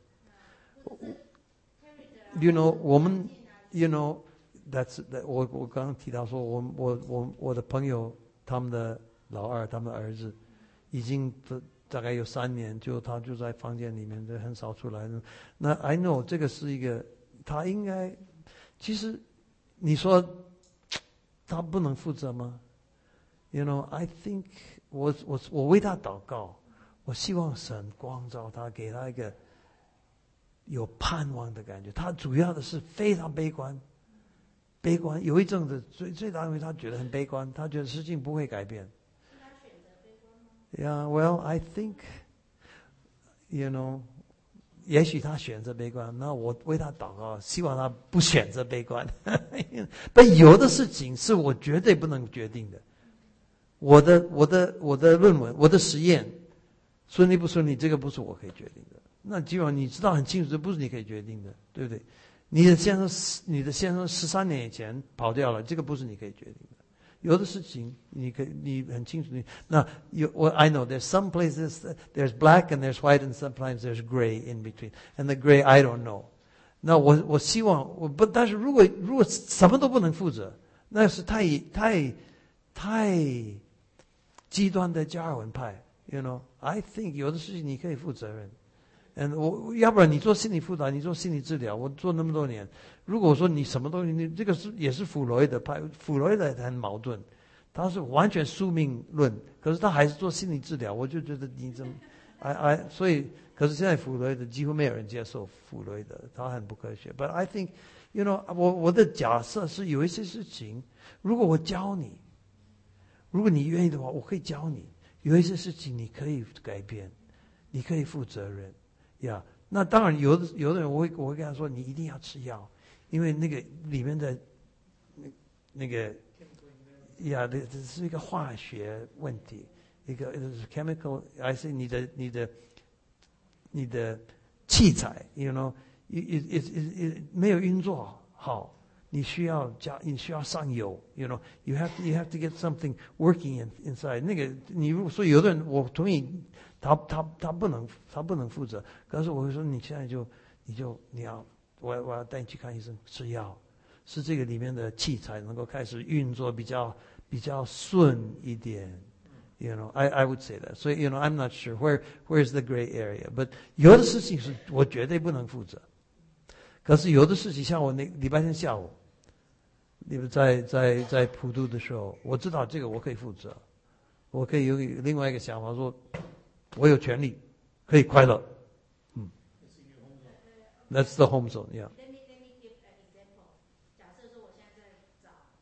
我们that's 我刚刚提到说，我的朋友他们的老二，他们的儿子已经大概有3年，他就在房间里面，很少出来。那 I know 这个是一个，他应该，其实你说他不能负责吗？You know, I think 我为他祷告，我希望神光照他，给他一个有盼望的感觉。他主要的是非常悲观，有一阵子最大因为他觉得很悲观，他觉得事情不会改变。 是他选择悲观吗？ Yeah, well, I think, you know, 也许他选择悲观，那我为他祷告，希望他不选择悲观。但有的事情是我绝对不能决定的。我的论文，我的实验顺利不顺利，这个不是我可以决定的。那基本上你知道很清楚，这不是你可以决定的，对不对？你的先生13年以前跑掉了，这个不是你可以决定的。有的事情你很清楚。I know there's some places there's black and there's white and sometimes there's gray in between, and the gray I don't know. 那我希望但是如果什么都不能负责，那是太极端的加尔文派。You know, I think 有的事情你可以负责任。要不然你做心理辅导，你做心理治疗，我做那么多年。如果说你什么东西，你这个也是弗洛伊德派，弗洛伊德很矛盾，他是完全宿命论，可是他还是做心理治疗，我就觉得你怎么，所以，可是现在弗洛伊德几乎没有人接受弗洛伊德，他很不科学。But I think, you know, 我的假设是有一些事情，如果我教你，如果你愿意的话，我可以教你，有一些事情你可以改变，你可以负责任。呀，那当然有的人我会跟他说，你一定要吃药，因为那个里面的那个呀，这是一个化学问题，一个 chemical， 还是你的器材 ，you know， 没有运作好，你需要上油 ，you know，you have to get something working inside。那个你如果说有的人，我同意。他不能负责，可是我会说你现在我要带你去看医生，吃药，是这个里面的器材能够开始运作比较顺一点。You know, I would say that. So you know, I'm not sure where's the gray area. But 有的事情是我绝对不能负责，可是有的事情像我那礼拜天下午，你们在普渡的时候，我知道这个我可以负责，我可以有另外一个想法说。我有权利，可以快乐。That's the home zone, yeah. Let me give an example. 假设说我现在在找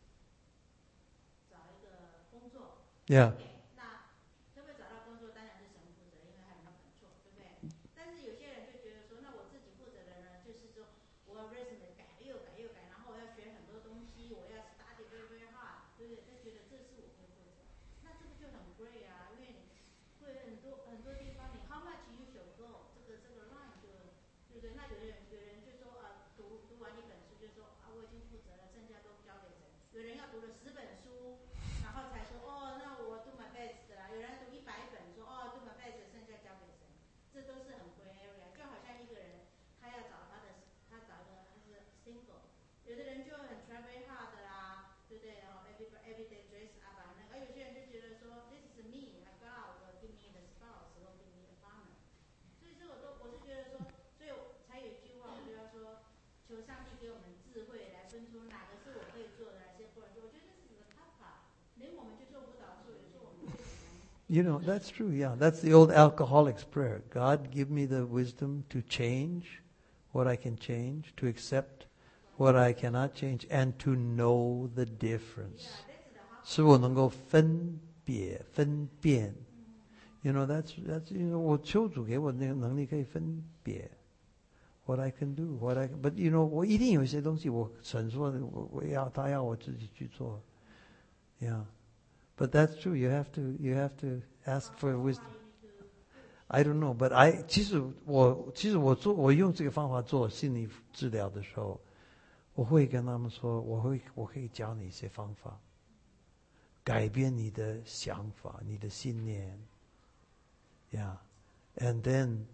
一个工作。 Yeah. Okay, 那可不可以找到工作？当然是神负责，因为还没有很错，对不对？但是有些人就觉得说，那我自己负责的呢，就是说我 resume 改又改，然后我要学很多东西，我要 study very hard， 对不对？他觉得这是我会负责，那这个就很 great 啊，因为会很多地方你 how much you should go， 这个 line 就对不对？那有人就说读完一本书就说我已经负责了，剩下都交给神。有人要读了10本书，然后才说那我 do my best 啦。有人读100本说do my best， 剩下交给神。这都是很 gray area， 就好像一个人他要找他是 single， 有的人就很 try very hard 啦，对不对？everyday dress up 啊，那个有些人就觉得说 this is me， God will give me the spouse， will give me the partner。所以这我是觉得说，所以才有一句话，我就要说，求上帝给我们智慧来分出哪个是我可以做的，哪些不能做。我觉得这是个 tough part， 连我们就做不到，所以有时候我们会很难。 You know, that's true, yeah. That's the old alcoholic's prayer. God, give me the wisdom to change what I can change, to accept what I cannot change, and to know the difference. 使我能够分辨。You know, that's you know, 我求主给我那个能力可以分别 what I can do, but you know, 我一定有一些东西我神说他要我自己去做。Yeah. But that's true. You have to ask for wisdom. I don't know, but 其实我用这个方法做心理治疗的时候，我会跟他们说，我可以教你一些方法，改变你的想法，你的信念。Yeah, and then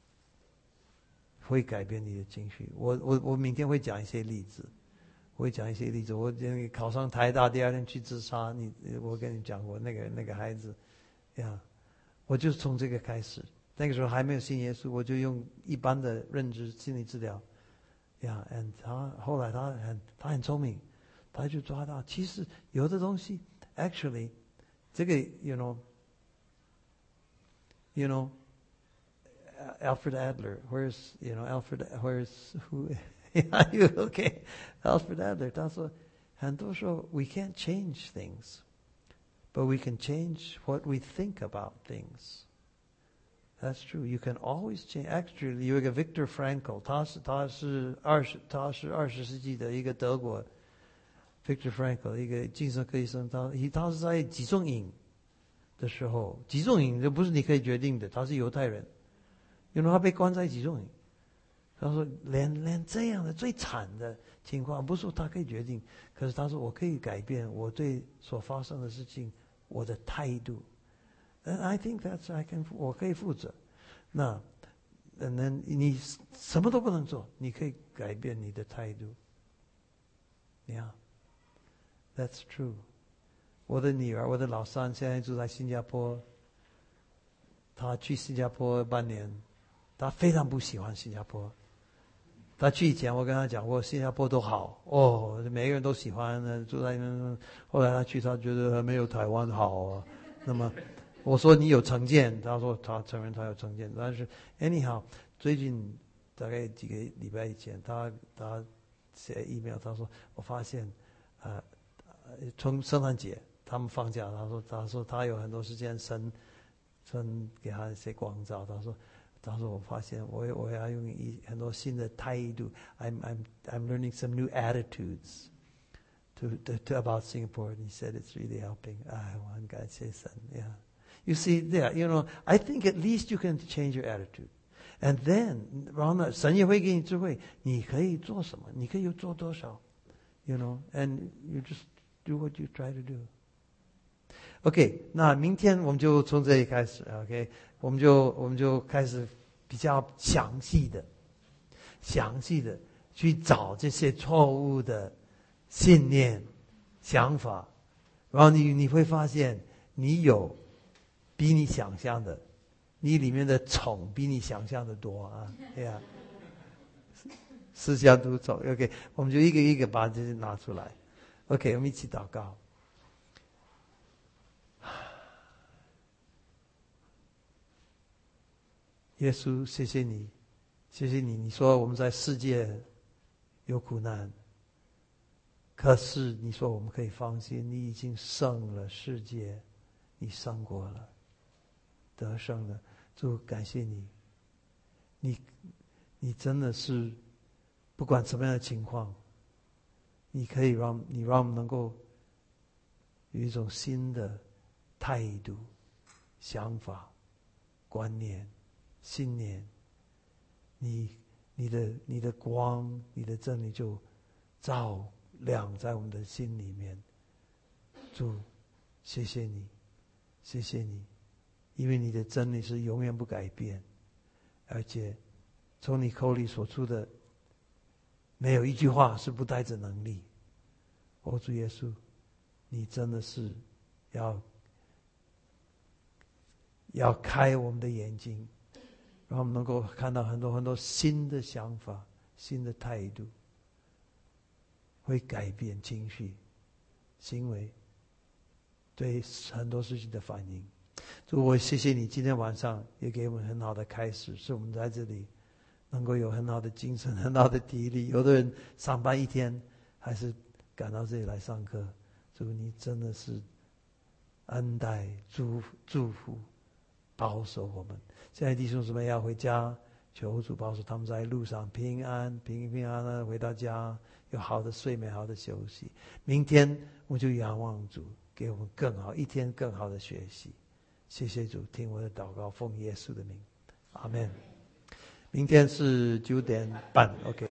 会改变你的情绪。我明天会讲一些例子。我考上台大第2天去自杀，我跟你讲过那个孩子，呀， 我就从这个开始。那个时候还没有信耶稣，我就用一般的认知心理治疗。and 他后来他很聪明，他就抓到，其实有的东西 actually 这个 you know Alfred Adler, where's who are you okay? Alfred Adler 他说很多时候 we can't change things, but we can change what we think about things. That's true. You can always change. Actually, 有一个 Viktor Frankl, 他是20世纪的一个德国 Viktor Frankl 一个精神科医生，他是在集中营的时候，集中营这不是你可以决定的，他是犹太人，因为他被关在集中营。他说连这样的最惨的情况，不是说他可以决定，可是他说我可以改变我对所发生的事情我的态度。And I think that's 我可以负责。那你什么都不能做，你可以改变你的态度。Yeah, that's true. 我的女儿，我的老三现在住在新加坡。她去新加坡半年，她非常不喜欢新加坡。她去以前，我跟她讲过，新加坡都好哦，每个人都喜欢住在那。后来她去，她觉得没有台湾好啊。那么我说你有成见，她说她承认她有成见，但是 anyhow 最近大概几个礼拜以前，她写 email， 她说我发现从圣诞节他们放假，她说她有很多时间神给她写光照，她说我发现我要用很多新的态度 I'm learning some new attitudes to about Singapore, and he said it's really helping. 我很感谢神 Yeah.You see there, I think at least you can change your attitude. And then, 然后呢，神也会给你智慧，你可以做什么，你可以做多少 and you just do what you try to do. OK, 那明天我们就从这里开始 OK, 我们就开始比较详细的去找这些错误的信念、想法，然后你会发现你有比你想象的，你里面的宠比你想象的多啊！对呀，思想独宠。OK， 我们就一个一个把这些拿出来。OK， 我们一起祷告。耶稣，谢谢你，谢谢你。你说我们在世界有苦难，可是你说我们可以放心，你已经胜了世界，你胜过了。得胜了，主感谢你，你真的是不管什么样的情况，你可以让我们能够有一种新的态度、想法、观念、信念。你的光，你的真理就照亮在我们的心里面。主，谢谢你，谢谢你。因为你的真理是永远不改变，而且从你口里所出的没有一句话是不带着能力。主耶稣，你真的是要开我们的眼睛，让我们能够看到很多很多新的想法、新的态度，会改变情绪、行为，对很多事情的反应。主，我谢谢你今天晚上也给我们很好的开始，是我们在这里能够有很好的精神、很好的体力。有的人上班一天还是赶到这里来上课。主，你真的是恩待、祝福、保守我们。现在弟兄姊妹要回家，求主保守他们在路上平安的回到家，有好的睡眠、好的休息。明天我就仰望主，给我们更好一天、更好的学习。谢谢主，听我的祷告，奉耶稣的名，阿们。明天是9点半 ，OK。